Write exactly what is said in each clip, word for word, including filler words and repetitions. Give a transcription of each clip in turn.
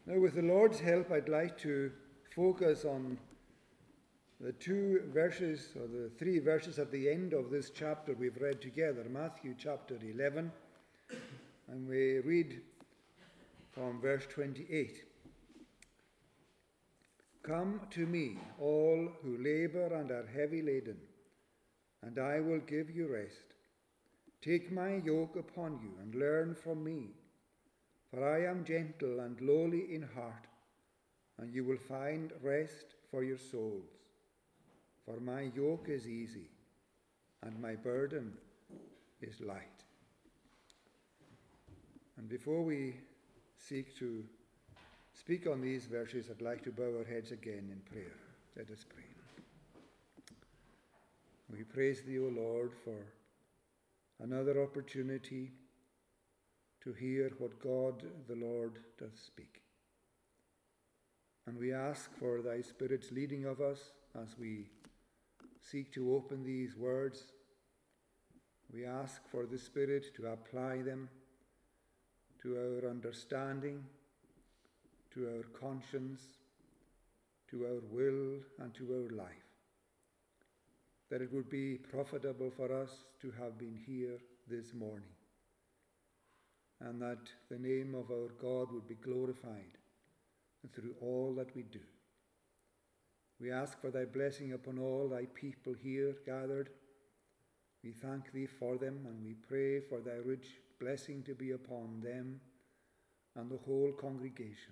Now, with the Lord's help, I'd like to focus on the two verses, or the three verses at the end of this chapter we've read together, Matthew chapter eleven, and we read from verse twenty-eight. Come to me, all who labor and are heavy laden, and I will give you rest. Take my yoke upon you and learn from me, for I am gentle and lowly in heart, and you will find rest for your souls. For my yoke is easy, and my burden is light. And before we seek to speak on these verses, I'd like to bow our heads again in prayer. Let us pray. We praise thee, O Lord, for another opportunity to hear what God the Lord doth speak. And we ask for thy Spirit's leading of us as we seek to open these words. We ask for the Spirit to apply them to our understanding, to our conscience, to our will, and to our life, that it would be profitable for us to have been here this morning, and that the name of our God would be glorified through all that we do. We ask for thy blessing upon all thy people here gathered. We thank thee for them, and we pray for thy rich blessing to be upon them and the whole congregation.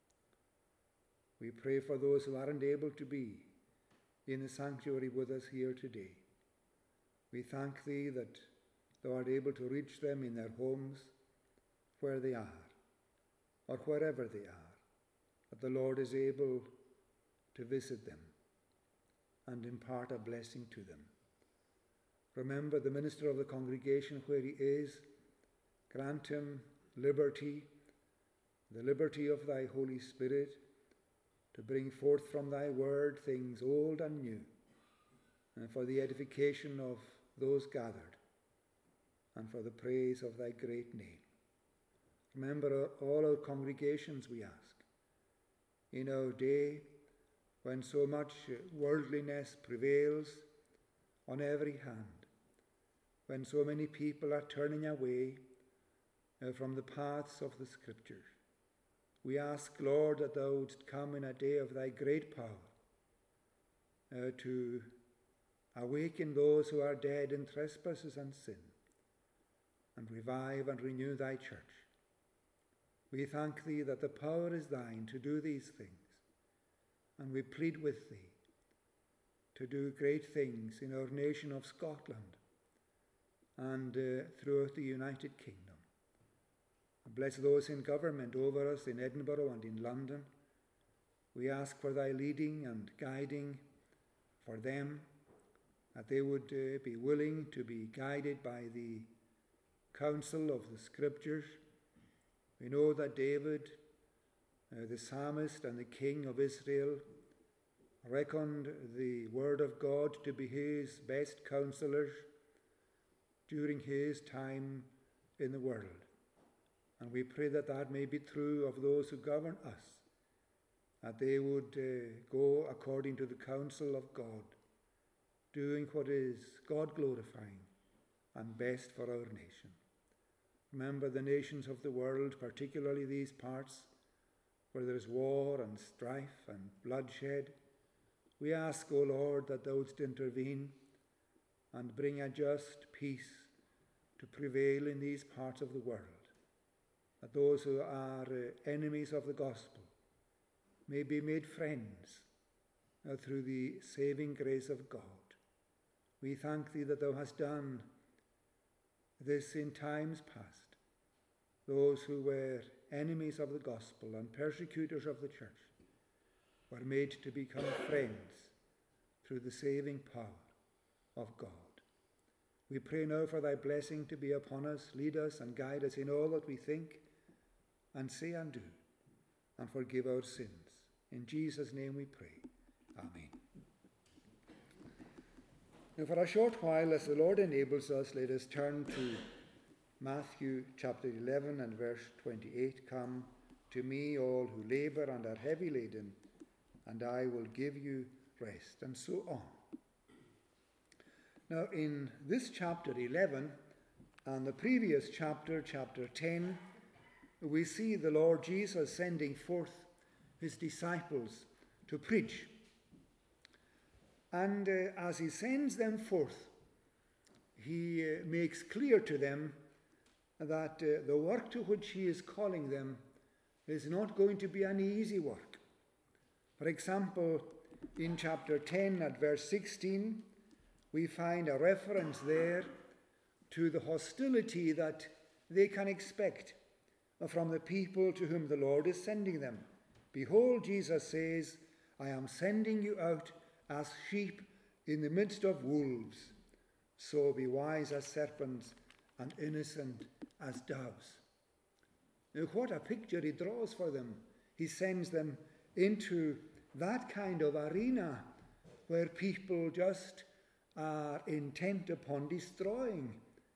We pray for those who aren't able to be in the sanctuary with us here today. We thank thee that thou art able to reach them in their homes, where they are, or wherever they are, that the Lord is able to visit them and impart a blessing to them. Remember the minister of the congregation where he is. Grant him liberty, the liberty of thy Holy Spirit, to bring forth from thy word things old and new, and for the edification of those gathered, and for the praise of thy great name. Remember all our congregations, we ask, in our day when so much worldliness prevails on every hand, when so many people are turning away uh, from the paths of the Scriptures. We ask, Lord, that thou wouldst come in a day of thy great power uh, to awaken those who are dead in trespasses and sin, and revive and renew thy church. We thank thee that the power is thine to do these things, and we plead with thee to do great things in our nation of Scotland and uh, throughout the United Kingdom. Bless those in government over us in Edinburgh and in London. We ask for thy leading and guiding for them, that they would uh, be willing to be guided by the counsel of the Scriptures. We know that David, uh, the psalmist and the king of Israel, reckoned the word of God to be his best counselors during his time in the world. And we pray that that may be true of those who govern us, that they would uh, go according to the counsel of God, doing what is God-glorifying and best for our nation. Remember the nations of the world, particularly these parts where there is war and strife and bloodshed. We ask, O Lord, that thou wouldst intervene and bring a just peace to prevail in these parts of the world, that those who are uh, enemies of the gospel may be made friends uh, through the saving grace of God. We thank thee that thou hast done this in times past. Those who were enemies of the gospel and persecutors of the church were made to become friends through the saving power of God. We pray now for thy blessing to be upon us, lead us and guide us in all that we think and say and do, and forgive our sins. In Jesus' name we pray. Amen. Now for a short while, as the Lord enables us, let us turn to Matthew chapter eleven and verse twenty-eight. Come to unto me, all who labour and are heavy laden, and I will give you rest, and so on. Now, in this chapter eleven, and the previous chapter, chapter ten, we see the Lord Jesus sending forth his disciples to preach. And uh, as he sends them forth, he uh, makes clear to them that uh, the work to which he is calling them is not going to be an easy work. For example, in chapter ten at verse sixteen, we find a reference there to the hostility that they can expect from the people to whom the Lord is sending them. Behold, Jesus says, I am sending you out as sheep in the midst of wolves. So be wise as serpents and innocent as doves. Now, what a picture he draws for them. He sends them into that kind of arena where people just are intent upon destroying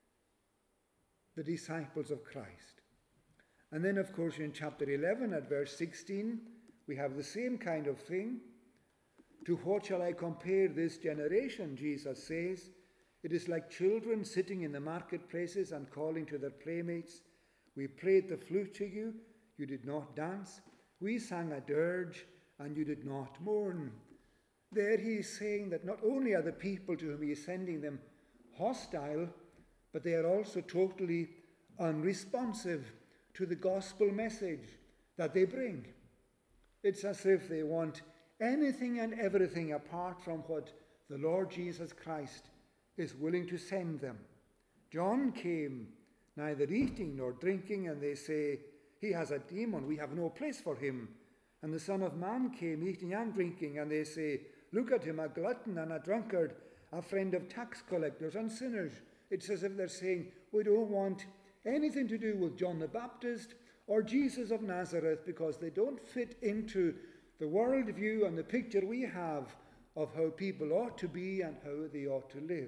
the disciples of Christ. And then, of course, in chapter eleven at verse sixteen, we have the same kind of thing. To what shall I compare this generation, Jesus says? It is like children sitting in the marketplaces and calling to their playmates. We played the flute to you, you did not dance. We sang a dirge, and you did not mourn. There he is saying that not only are the people to whom he is sending them hostile, but they are also totally unresponsive to the gospel message that they bring. It's as if they want anything and everything apart from what the Lord Jesus Christ is willing to send them. John came neither eating nor drinking, and they say, he has a demon, we have no place for him. And the Son of Man came eating and drinking, and they say, look at him, a glutton and a drunkard, a friend of tax collectors and sinners. It's as if they're saying, we don't want anything to do with John the Baptist or Jesus of Nazareth, because they don't fit into the worldview and the picture we have of how people ought to be and how they ought to live.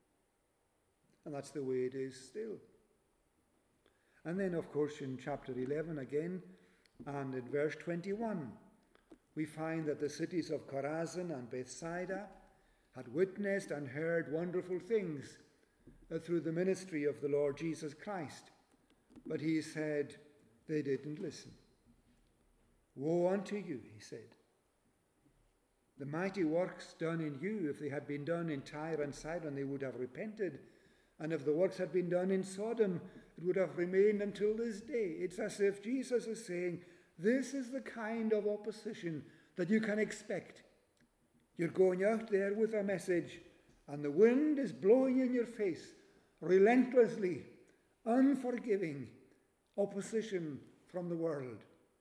And that's the way it is still. And then, of course, in chapter eleven again, and in verse twenty-one, we find that the cities of Chorazin and Bethsaida had witnessed and heard wonderful things through the ministry of the Lord Jesus Christ. But he said they didn't listen. Woe unto you, he said. The mighty works done in you, if they had been done in Tyre and Sidon, they would have repented. And if the works had been done in Sodom, it would have remained until this day. It's as if Jesus is saying, this is the kind of opposition that you can expect. You're going out there with a message, and the wind is blowing in your face, relentlessly, unforgiving opposition from the world.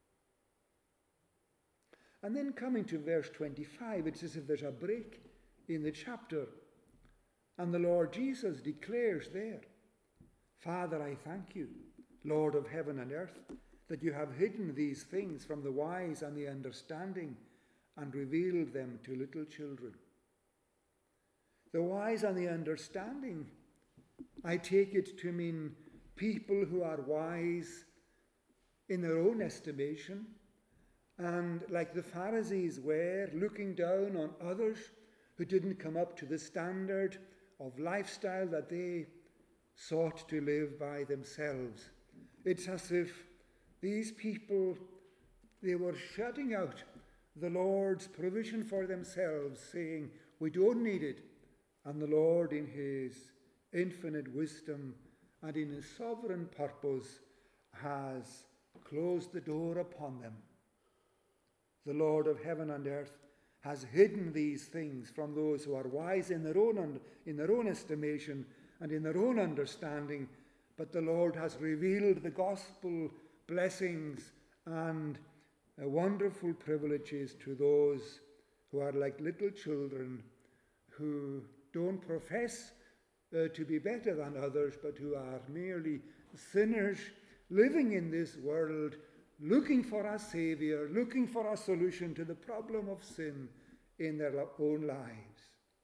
And then coming to verse twenty-five, it's as if there's a break in the chapter. And the Lord Jesus declares there, Father, I thank you, Lord of heaven and earth, that you have hidden these things from the wise and the understanding and revealed them to little children. The wise and the understanding, I take it to mean people who are wise in their own estimation, and like the Pharisees were, looking down on others who didn't come up to the standard of lifestyle that they sought to live by themselves. It's as if these people, they were shutting out the Lord's provision for themselves, saying, we don't need it. And the Lord, in his infinite wisdom and in his sovereign purpose, has closed the door upon them. The Lord of heaven and earth has hidden these things from those who are wise in their own, in their own estimation and in their own understanding, but the Lord has revealed the gospel blessings and uh, wonderful privileges to those who are like little children, who don't profess uh, to be better than others, but who are merely sinners living in this world, looking for a Savior, looking for a solution to the problem of sin in their own lives.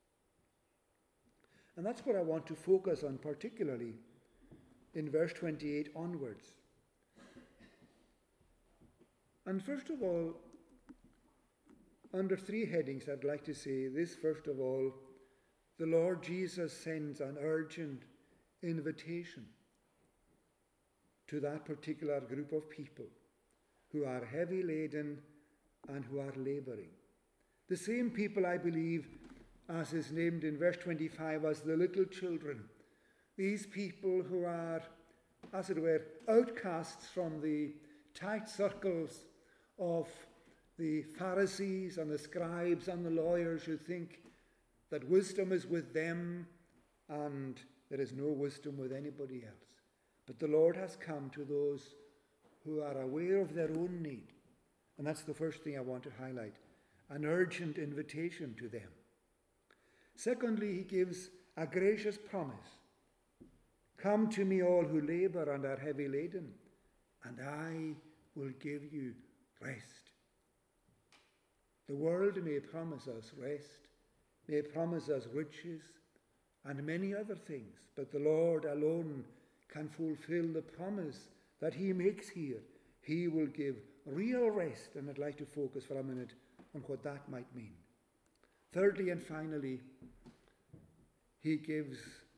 And that's what I want to focus on particularly in verse twenty-eight onwards. And first of all, under three headings, I'd like to say this. First of all, the Lord Jesus sends an urgent invitation to that particular group of people who are heavy laden and who are laboring. The same people, I believe, as is named in verse twenty-five as the little children. These people who are, as it were, outcasts from the tight circles of the Pharisees and the scribes and the lawyers who think that wisdom is with them and there is no wisdom with anybody else. But the Lord has come to those who are aware of their own need. And that's the first thing I want to highlight, an urgent invitation to them. Secondly, he gives a gracious promise. Come to me, all who labor and are heavy laden, and I will give you rest. The world may promise us rest, may promise us riches, and many other things, but the Lord alone can fulfill the promise that he makes here. He will give real rest, and I'd like to focus for a minute on what that might mean. Thirdly and finally, he gives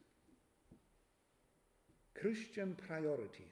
Christian priorities.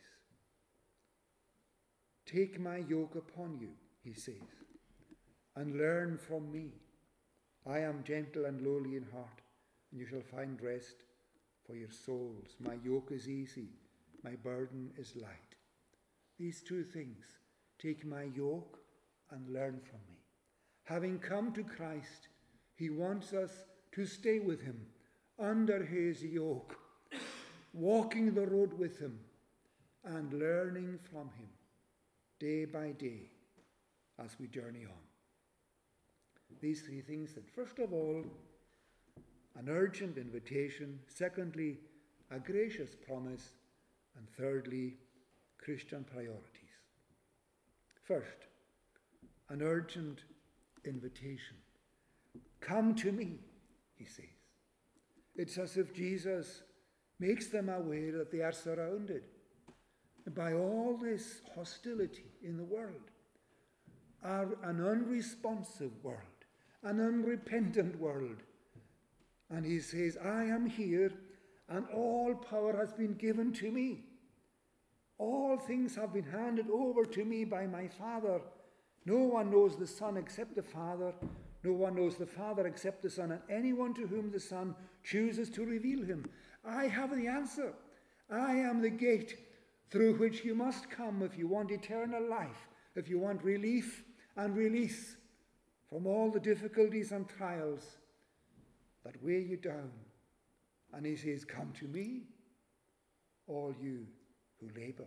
Take my yoke upon you, he says, and learn from me. I am gentle and lowly in heart, and you shall find rest for your souls. My yoke is easy, my burden is light. These two things, take my yoke and learn from me. Having come to Christ, he wants us to stay with him under his yoke, walking the road with him and learning from him day by day as we journey on. These three things then. First of all, an urgent invitation. Secondly, a gracious promise. And thirdly, Christian priorities. First, an urgent invitation. Come to me, he says. It's as if Jesus makes them aware that they are surrounded by all this hostility in the world, are an unresponsive world, an unrepentant world. And he says, I am here, and all power has been given to me. All things have been handed over to me by my Father. No one knows the Son except the Father. No one knows the Father except the Son, and anyone to whom the Son chooses to reveal him. I have the answer. I am the gate through which you must come if you want eternal life, if you want relief and release from all the difficulties and trials that weigh you down. And he says, come to me, all you who labor.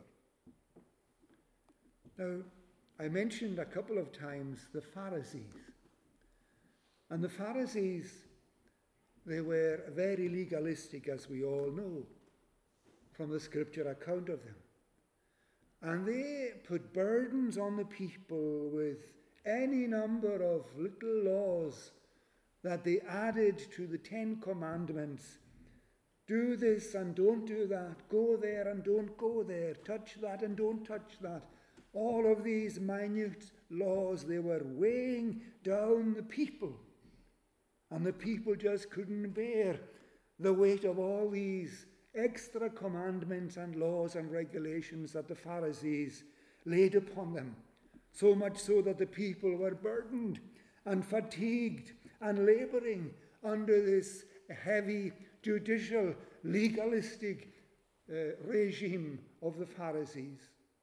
Now, I mentioned a couple of times the Pharisees. And the Pharisees, they were very legalistic, as we all know, from the scripture account of them. And they put burdens on the people with any number of little laws that they added to the Ten Commandments. Do this and don't do that. Go there and don't go there. Touch that and don't touch that. All of these minute laws, they were weighing down the people. And the people just couldn't bear the weight of all these extra commandments and laws and regulations that the Pharisees laid upon them. So much so that the people were burdened and fatigued and laboring under this heavy judicial, legalistic uh, regime of the Pharisees.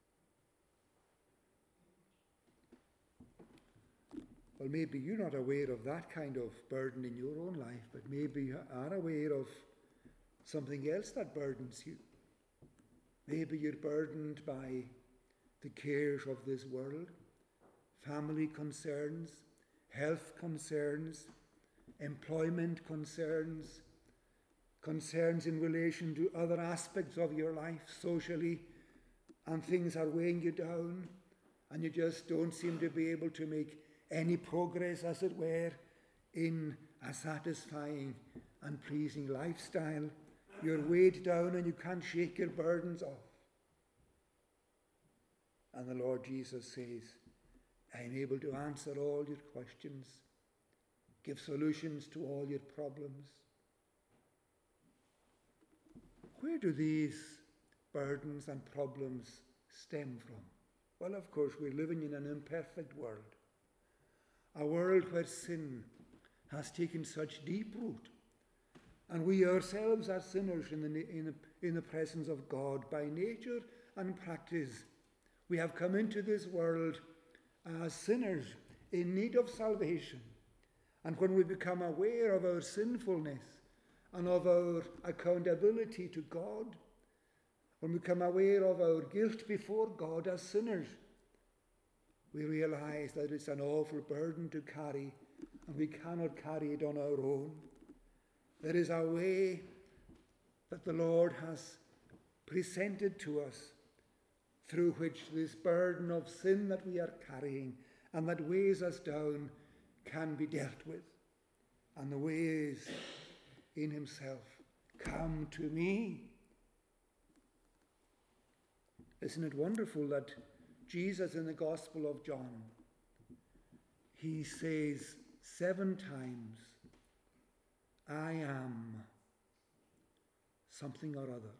Well, maybe you're not aware of that kind of burden in your own life, but maybe you are aware of something else that burdens you. Maybe you're burdened by the cares of this world, family concerns, health concerns, employment concerns, concerns in relation to other aspects of your life socially, and things are weighing you down, and you just don't seem to be able to make any progress, as it were, in a satisfying and pleasing lifestyle. You're weighed down and you can't shake your burdens off. And the Lord Jesus says, I am able to answer all your questions, give solutions to all your problems. Where do these burdens and problems stem from? Well, of course, we're living in an imperfect world, a world where sin has taken such deep root, and we ourselves are sinners in the, in the, in the presence of God by nature and practice. We have come into this world as sinners in need of salvation, and when we become aware of our sinfulness and of our accountability to God, when we become aware of our guilt before God as sinners, we realize that it's an awful burden to carry, and we cannot carry it on our own. There is a way that the Lord has presented to us through which this burden of sin that we are carrying and that weighs us down can be dealt with. And the way is in himself. Come to me. Isn't it wonderful that Jesus in the Gospel of John, he says seven times, I am something or other.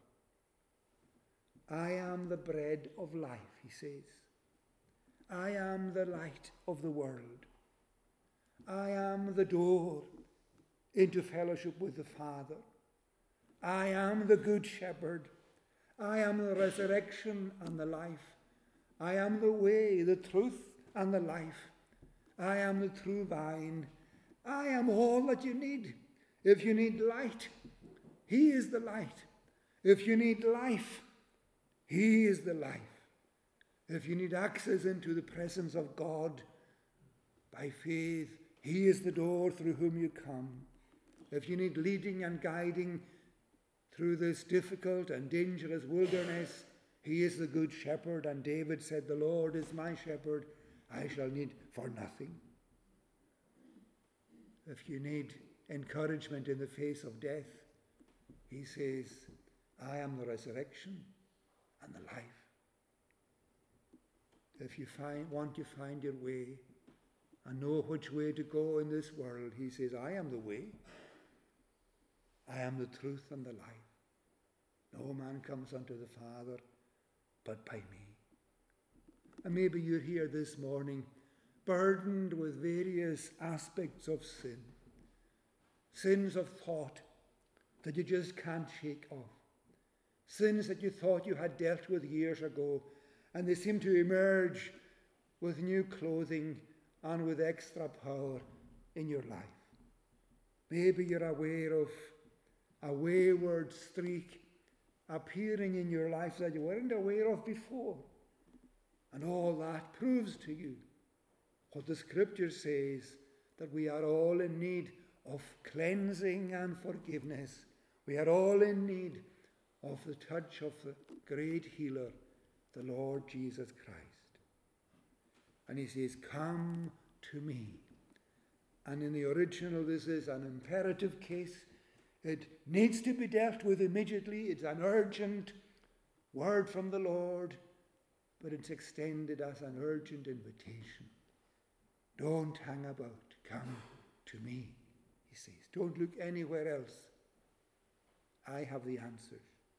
I am the bread of life, he says. I am the light of the world. I am the door into fellowship with the Father. I am the good shepherd. I am the resurrection and the life. I am the way, the truth, and the life. I am the true vine. I am all that you need. If you need light, he is the light. If you need life, he is the life. If you need access into the presence of God by faith, he is the door through whom you come. If you need leading and guiding through this difficult and dangerous wilderness, he is the good shepherd. And David said, the Lord is my shepherd, I shall need for nothing. If you need encouragement in the face of death, he says, I am the resurrection and the life. If you find, want to find your way and know which way to go in this world, he says, I am the way. I am the truth and the life. No man comes unto the Father but by me. And maybe you're here this morning burdened with various aspects of sin. Sins of thought that you just can't shake off. Sins that you thought you had dealt with years ago, and they seem to emerge with new clothing and with extra power in your life. Maybe you're aware of a wayward streak appearing in your life that you weren't aware of before. And all that proves to you what the Scripture says, that we are all in need of cleansing and forgiveness. We are all in need of the touch of the great healer, the Lord Jesus Christ. And he says, come to me. And in the original, this is an imperative case. It needs to be dealt with immediately. It's an urgent word from the Lord, but it's extended as an urgent invitation. Don't hang about. Come to me, he says. Don't look anywhere else. I have the answers.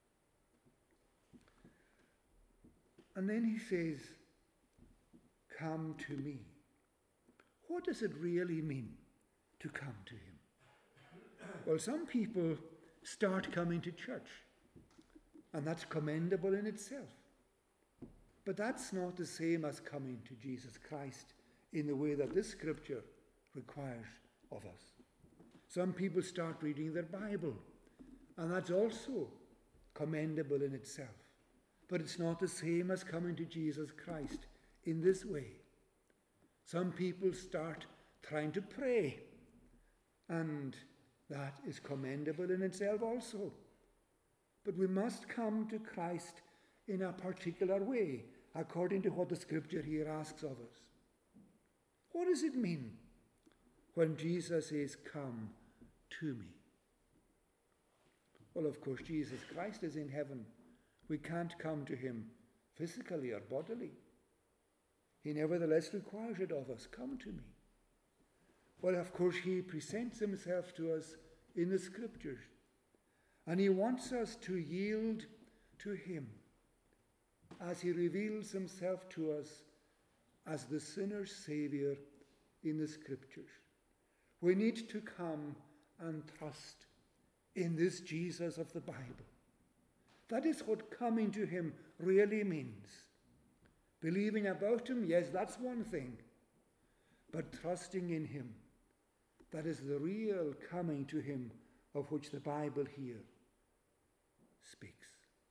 And then he says, come to me. What does it really mean to come to him? Well, some people start coming to church, and that's commendable in itself. But that's not the same as coming to Jesus Christ in the way that this Scripture requires of us. Some people start reading their Bible, and that's also commendable in itself. But it's not the same as coming to Jesus Christ in this way. Some people start trying to pray, and that is commendable in itself also. But we must come to Christ in a particular way, according to what the Scripture here asks of us. What does it mean when Jesus says, come to me? Well, of course, Jesus Christ is in heaven. We can't come to him physically or bodily. he nevertheless requires it of us. Come to me. Well, of course, he presents himself to us in the Scriptures, and he wants us to yield to him as he reveals himself to us as the sinner's Saviour in the Scriptures. We need to come and trust in this Jesus of the Bible. That is what coming to him really means. Believing about him, yes, that's one thing. But trusting in him, that is the real coming to him of which the Bible here speaks.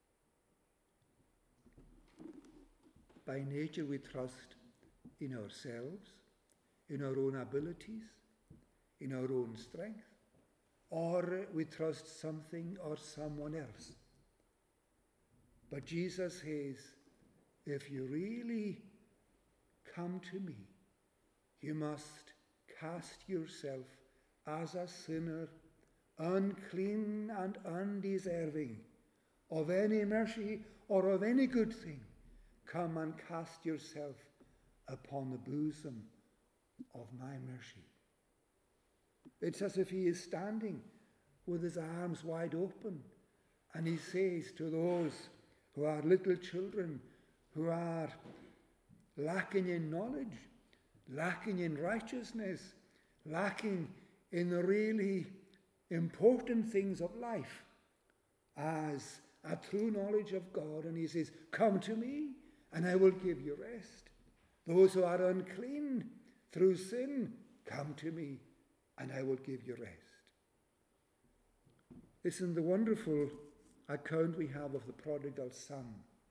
By nature we trust in ourselves, in our own abilities, in our own strength, or we trust something or someone else. But Jesus says, if you really come to me, you must cast yourself as a sinner, unclean and undeserving of any mercy or of any good thing. Come and cast yourself upon the bosom of my mercy. It's as if he is standing with his arms wide open, and he says to those who are little children, who are lacking in knowledge, lacking in righteousness, lacking in the really important things of life, as a true knowledge of God. And he says, come to me and I will give you rest. Those who are unclean through sin, come to me and I will give you rest. Listen, the wonderful account we have of the prodigal son,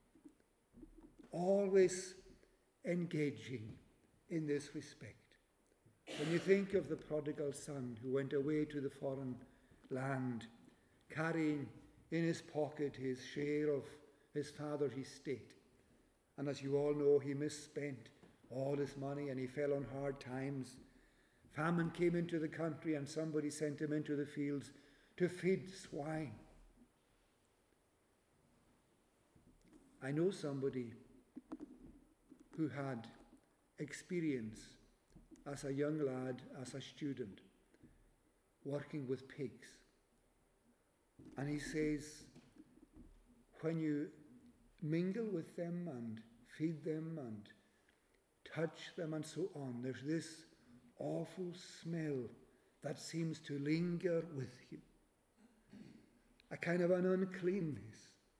always engaging in this respect. When you think of the prodigal son who went away to the foreign land, carrying in his pocket his share of his father's estate, and as you all know, he misspent all his money and he fell on hard times. Famine came into the country and somebody sent him into the fields to feed swine. I know somebody who had experience as a young lad, as a student, working with pigs. And he says, when you mingle with them and feed them and touch them and so on, there's this awful smell that seems to linger with you. A kind of an uncleanness.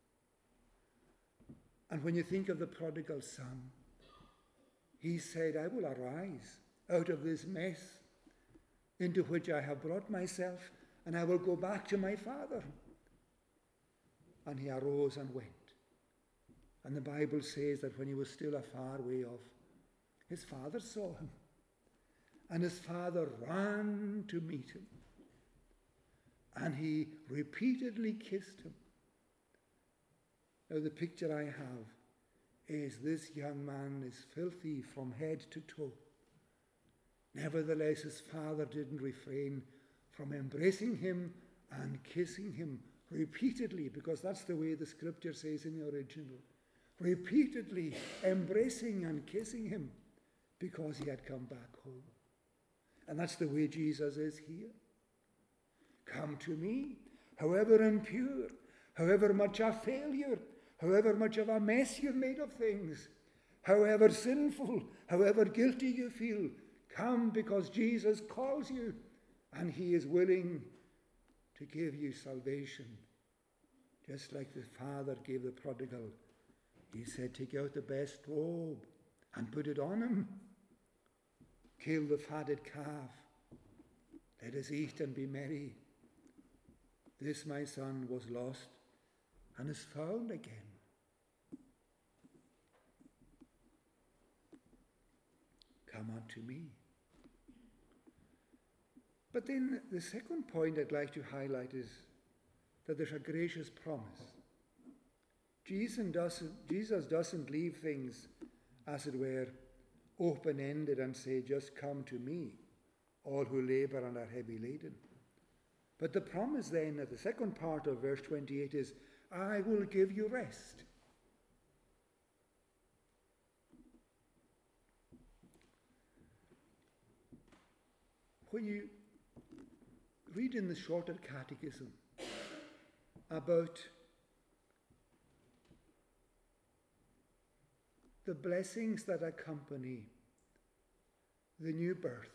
And when you think of the prodigal son, he said, I will arise out of this mess into which I have brought myself, and I will go back to my father. And he arose and went. And the Bible says that when he was still a far way off, his father saw him. And his father ran to meet him. And he repeatedly kissed him. Now the picture I have is this young man is filthy from head to toe. Nevertheless, his father didn't refrain from embracing him and kissing him repeatedly, because that's the way the scripture says in the original. Repeatedly embracing and kissing him because he had come back home. And that's the way Jesus is here. Come to me, however impure, however much a failure, however much of a mess you've made of things, however sinful, however guilty you feel, come, because Jesus calls you and he is willing to give you salvation. Just like the father gave the prodigal. He said, take out the best robe and put it on him. Kill the fatted calf. Let us eat and be merry. This my son was lost and is found again. Come unto me. But then the second point I'd like to highlight is that there's a gracious promise. Jesus doesn't, Jesus doesn't leave things, as it were, open-ended and say, just come to me, all who labor and are heavy laden. But the promise then at the second part of verse twenty-eight is, I will give you rest. when you read in the Shorter Catechism about the blessings that accompany the new birth,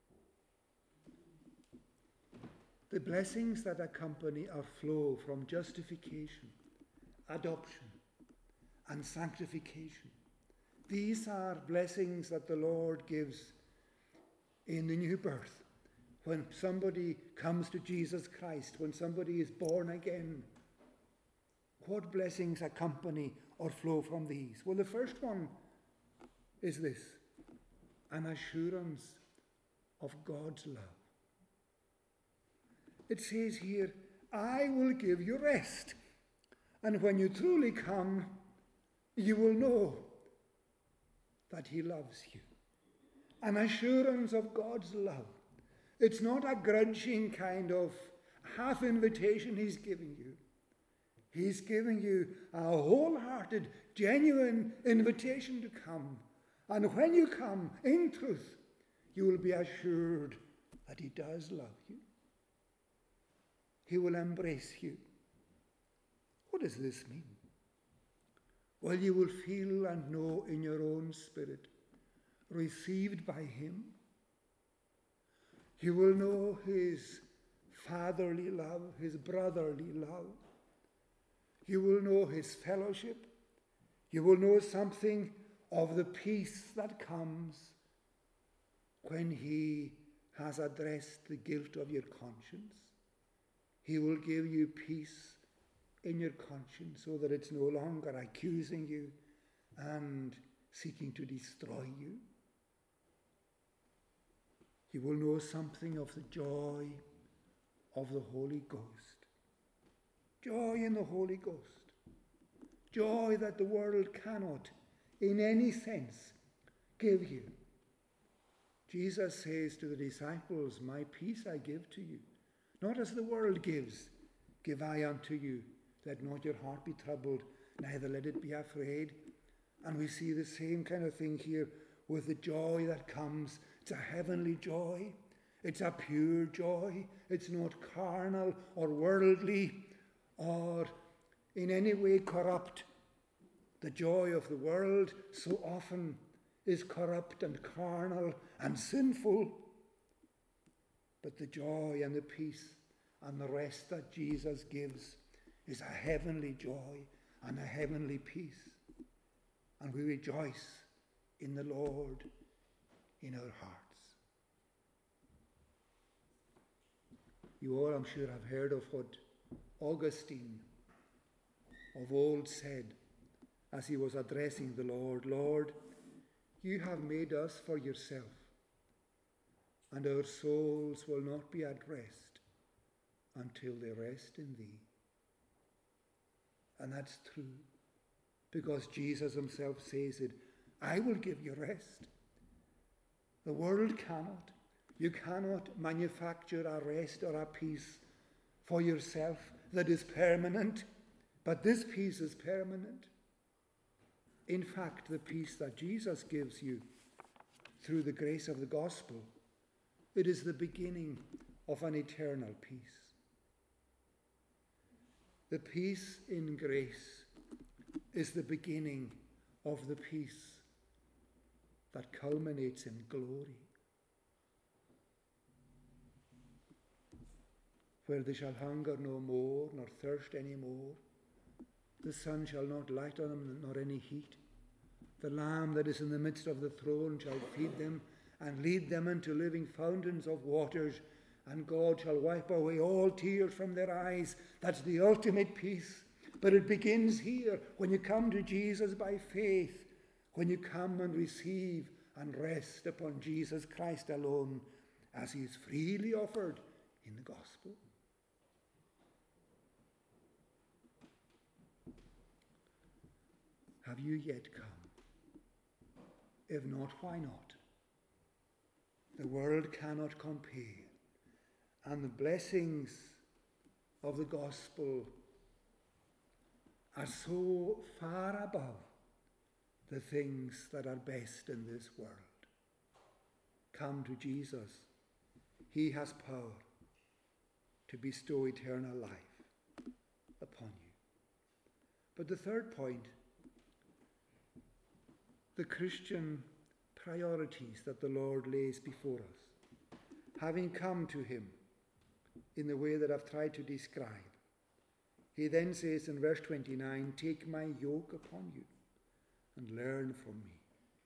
the blessings that accompany our flow from justification, adoption, and sanctification. These are blessings that the Lord gives in the new birth. When somebody comes to Jesus Christ, when somebody is born again, what blessings accompany or flow from these? Well, the first one is this: an assurance of God's love. It says here, I will give you rest. And when you truly come, you will know that he loves you. An assurance of God's love. It's not a grudging kind of half invitation he's giving you. He's giving you a wholehearted, genuine invitation to come. And when you come, in truth, you will be assured that he does love you. He will embrace you. What does this mean? Well, you will feel and know in your own spirit, received by him. You will know his fatherly love, his brotherly love. You will know his fellowship. You will know something of the peace that comes when he has addressed the guilt of your conscience. He will give you peace in your conscience so that it's no longer accusing you and seeking to destroy you. You will know something of the joy of the Holy Ghost. Joy in the Holy Ghost. Joy that the world cannot, in any sense, give you. Jesus says to the disciples, my peace I give to you. Not as the world gives, give I unto you. Let not your heart be troubled, neither let it be afraid. And we see the same kind of thing here with the joy that comes. It's a heavenly joy. It's a pure joy. It's not carnal or worldly or in any way corrupt. The joy of the world so often is corrupt and carnal and sinful. But the joy and the peace and the rest that Jesus gives is a heavenly joy and a heavenly peace. And we rejoice in the Lord in our hearts. You all, I'm sure, have heard of what Augustine of old said as he was addressing the Lord. Lord, you have made us for yourself, and our souls will not be at rest until they rest in thee. And that's true, because Jesus himself says it, I will give you rest. The world cannot. You cannot manufacture a rest or a peace for yourself that is permanent, but this peace is permanent. In fact, the peace that Jesus gives you through the grace of the gospel, it is the beginning of an eternal peace. The peace in grace is the beginning of the peace that culminates in glory, where they shall hunger no more, nor thirst any more. The sun shall not light on them, nor any heat. The Lamb that is in the midst of the throne shall feed them and lead them into living fountains of waters, and God shall wipe away all tears from their eyes. That's the ultimate peace. But it begins here, when you come to Jesus by faith, when you come and receive and rest upon Jesus Christ alone, as he is freely offered in the gospel. Have you yet come? If not, why not? The world cannot compare, and the blessings of the gospel are so far above the things that are best in this world. Come to Jesus. he has power to bestow eternal life upon you. But the third point, the Christian priorities that the Lord lays before us, having come to him in the way that I've tried to describe. He then says in verse twenty-nine, take my yoke upon you and learn from me.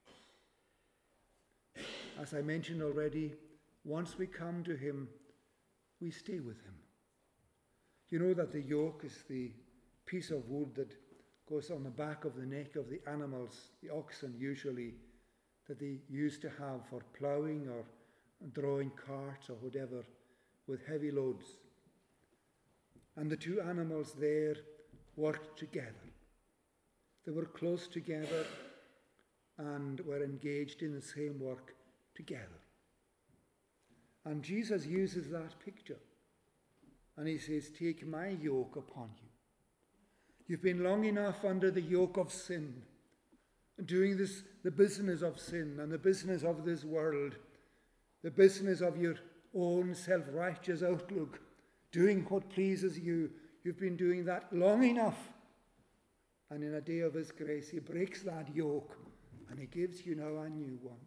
As I mentioned already, once we come to him, we stay with him. You know that the yoke is the piece of wood that goes on the back of the neck of the animals, the oxen usually, that they used to have for ploughing or drawing carts or whatever with heavy loads. And the two animals there worked together. They were close together and were engaged in the same work together. And Jesus uses that picture. And he says, take my yoke upon you. You've been long enough under the yoke of sin, doing this, the business of sin and the business of this world, the business of your own self-righteous outlook, doing what pleases you. You've been doing that long enough. And in a day of his grace, he breaks that yoke and he gives you now a new one.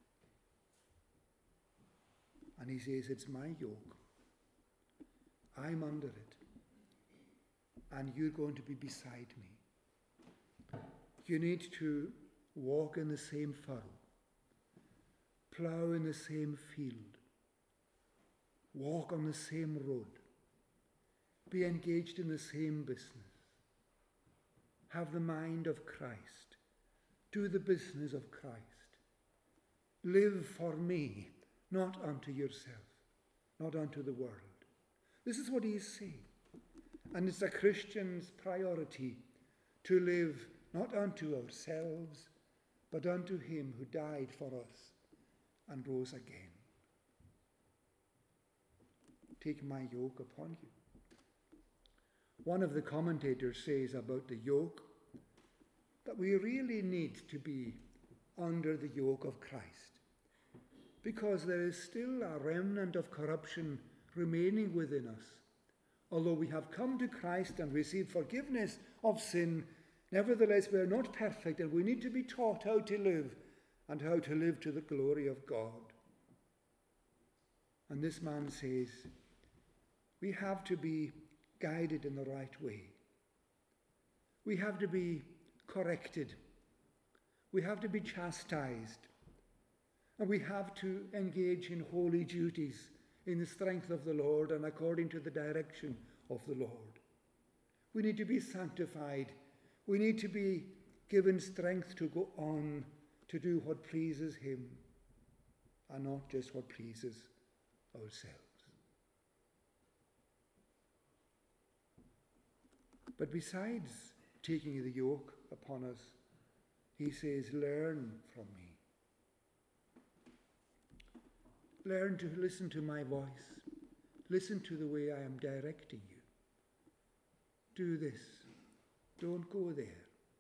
And he says, it's my yoke. I'm under it. And you're going to be beside me. You need to walk in the same furrow, plough in the same field, walk on the same road, be engaged in the same business, have the mind of Christ, do the business of Christ, live for me, not unto yourself, not unto the world. This is what he is saying. And it's a Christian's priority to live not unto ourselves, but unto him who died for us and rose again. Take my yoke upon you. One of the commentators says about the yoke that we really need to be under the yoke of Christ, because there is still a remnant of corruption remaining within us. Although we have come to Christ and received forgiveness of sin, nevertheless we are not perfect, and we need to be taught how to live and how to live to the glory of God. And this man says, we have to be guided in the right way. We have to be corrected. We have to be chastised. And we have to engage in holy duties in the strength of the Lord and according to the direction of the Lord. We need to be sanctified. We need to be given strength to go on to do what pleases him and not just what pleases ourselves. But besides taking the yoke upon us, he says, learn from me. Learn to listen to my voice. Listen to the way I am directing you. Do this. Don't go there.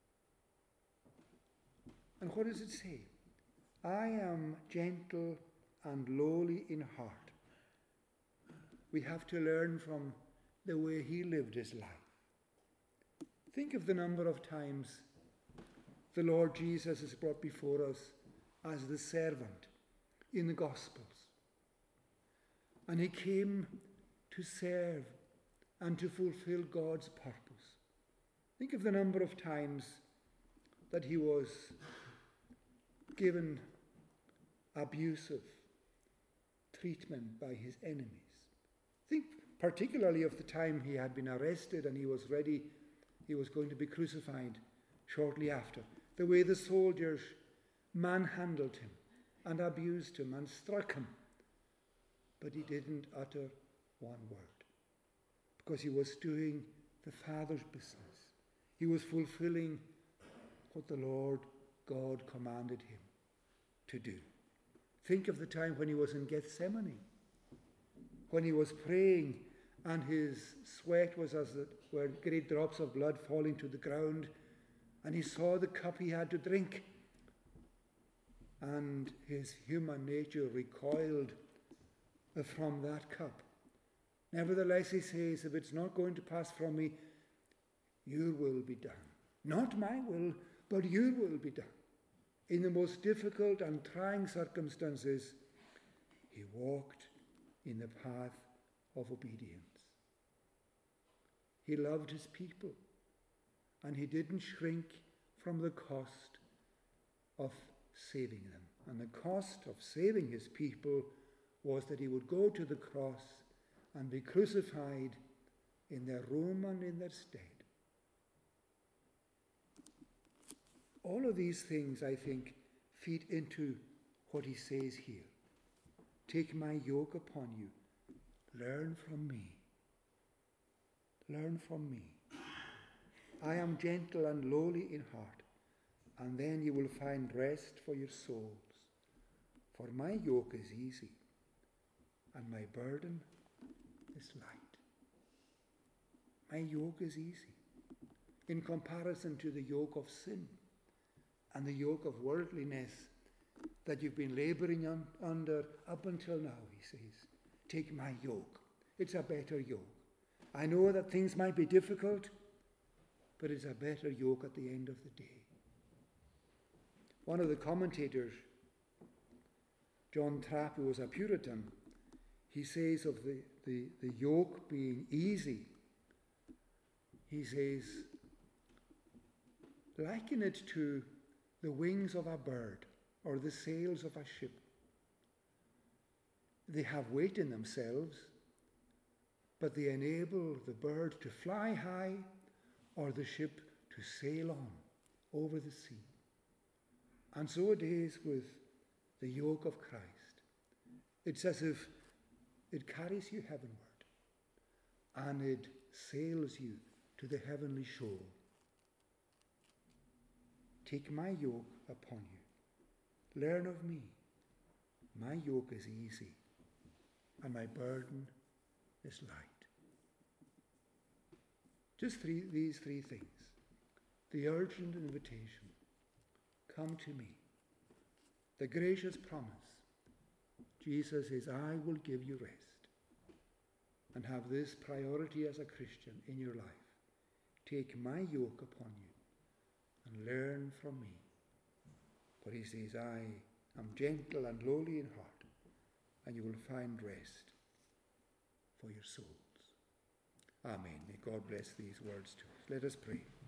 And what does it say? I am gentle and lowly in heart. We have to learn from the way he lived his life. Think of the number of times the Lord Jesus is brought before us as the servant in the Gospels. And he came to serve and to fulfill God's purpose. Think of the number of times that he was given abusive treatment by his enemies. Think particularly of the time he had been arrested and he was ready, he was going to be crucified shortly after. The way the soldiers manhandled him and abused him and struck him. But he didn't utter one word, because he was doing the Father's business. He was fulfilling what the Lord God commanded him to do. Think of the time when he was in Gethsemane, when he was praying and his sweat was as it were great drops of blood falling to the ground, and he saw the cup he had to drink, and his human nature recoiled from that cup. Nevertheless, he says, if it's not going to pass from me, your will be done. Not my will, but your will be done. In the most difficult and trying circumstances, he walked in the path of obedience. He loved his people, and he didn't shrink from the cost of saving them. And the cost of saving his people was that he would go to the cross and be crucified in their room and in their stead. All of these things, I think, feed into what he says here. Take my yoke upon you. Learn from me. Learn from me. I am gentle and lowly in heart, and then you will find rest for your souls. For my yoke is easy, and my burden is light. My yoke is easy in comparison to the yoke of sin and the yoke of worldliness that you've been laboring on, under up until now, he says. Take my yoke. It's a better yoke. I know that things might be difficult, but it's a better yoke at the end of the day. One of the commentators, John Trapp, who was a Puritan, he says of the, the, the yoke being easy, he says, liken it to the wings of a bird or the sails of a ship. They have weight in themselves, but they enable the bird to fly high or the ship to sail on over the sea. And so it is with the yoke of Christ. It's as if it carries you heavenward and it sails you to the heavenly shore. Take my yoke upon you. Learn of me. My yoke is easy and my burden is light. Just three, these three things. The urgent invitation, come to me. The gracious promise, Jesus says, I will give you rest. And have this priority as a Christian in your life. Take my yoke upon you and learn from me. For he says, I am gentle and lowly in heart, and you will find rest for your souls. Amen. May God bless these words to us. Let us pray.